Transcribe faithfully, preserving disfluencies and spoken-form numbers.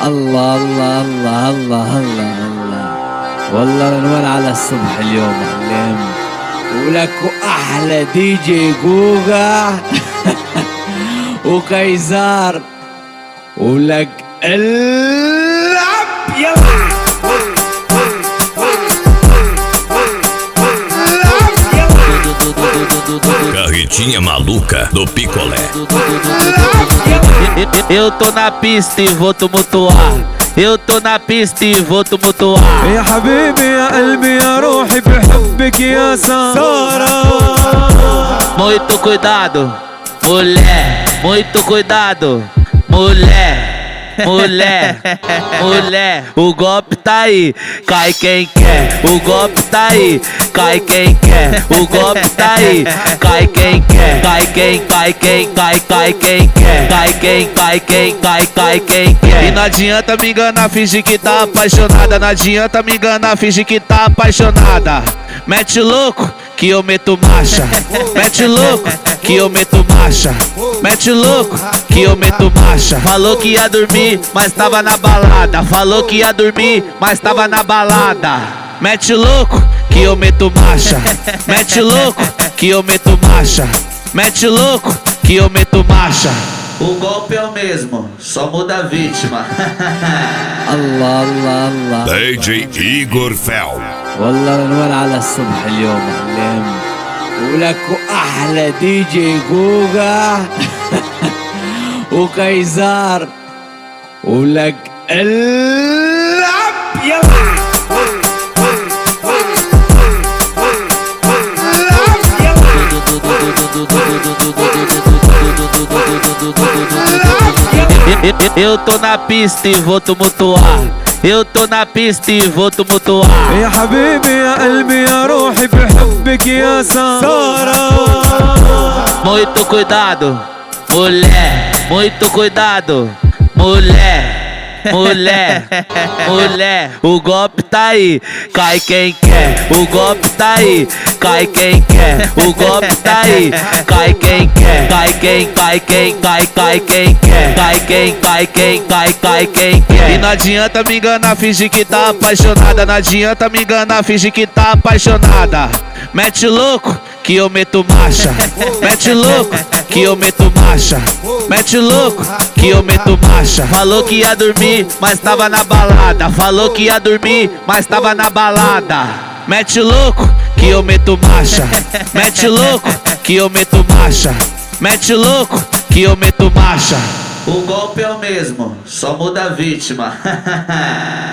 الله الله الله الله الله الله والله العنوان على الصبح اليوم علم ولك احلى دي جي جوجا وكايزار ولك العب يلا Carretinha maluca do picolé. Eu tô na pista e vou tumultuar. Eu tô na pista e vou tumultuar. يا حبيبي يا قلبي يا روحي بحبك يا سارة. Muito cuidado, mulher. Muito cuidado, mulher. Mulher, mulher, o golpe tá aí, cai quem quer. O golpe tá aí, cai quem quer. O golpe tá aí, cai quem quer. Cai quem, cai quem, cai, cai quem quer. Cai quem, cai quem, cai, cai quem quer. E não adianta me enganar, fingir que tá apaixonada. Não adianta me enganar, fingir que tá apaixonada. Mete louco que eu meto marcha. Mete louco que eu meto marcha. Mete louco que eu meto marcha. Falou que ia dormir, mas tava na balada. Falou que ia dormir, mas tava na balada. Mete louco que eu meto marcha. Mete louco que eu meto marcha. Mete louco que eu meto marcha. O golpe é o mesmo, só muda a vítima. الله الله الله D J Igor Fel. والله العنوان على الصبح اليوم علم ولك احلى دي جي جوجا وكايزار ولك العب يلا Eu tô na pista e vou tumultuar. Eu tô na pista e vou tumultuar. يا حبيبي يا قلبي يا روحي بحبك يا سارة. Muito cuidado, mulher. Muito cuidado, mulher. Mulher, mulher, o golpe tá aí, cai quem quer. O golpe tá aí, cai quem quer. O golpe tá aí, cai quem quer. Cai quem, cai quem, cai, cai quem quer. Cai quem, cai quem, cai, cai quem quer. E não adianta me enganar, fingir que tá apaixonada. Não adianta me enganar, fingir que tá apaixonada. Mete louco que eu meto marcha. Mete louco que eu meto marcha. Mete louco que eu meto marcha. Falou que ia dormir, mas tava na balada. Falou que ia dormir, mas tava na balada. Mete louco que eu meto marcha. Mete louco que eu meto marcha. Mete louco que eu meto marcha. O golpe é o mesmo, só muda a vítima.